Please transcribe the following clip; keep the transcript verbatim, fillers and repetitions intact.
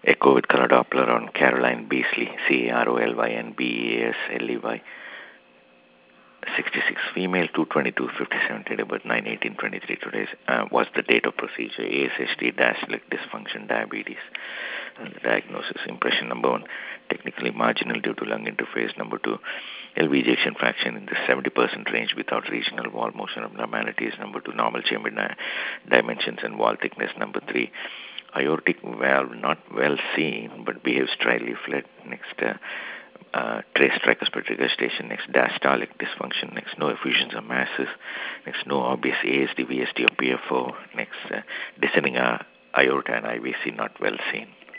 Echo with color Doppler on Caroline Beasley, C A R O L Y N B E A S L E Y. sixty-six, female, two twenty-two, fifty-seven, date of birth nine eighteen twenty-three. Today's uh, was the date of procedure. A S H D, diastolic dysfunction, diabetes. And the diagnosis, impression number one, technically marginal due to lung interface. Number two, L V ejection fraction in the seventy percent range without regional wall motion abnormalities. Number two, normal chamber di- dimensions and wall thickness. Number three, aortic valve not well seen but behaves trially flat. Next, uh, uh, trace tricuspid regurgitation. Next, diastolic dysfunction. Next, no effusions or masses. Next, no obvious A S D, V S D or P F O. Next, uh, descending uh, aorta and I V C not well seen.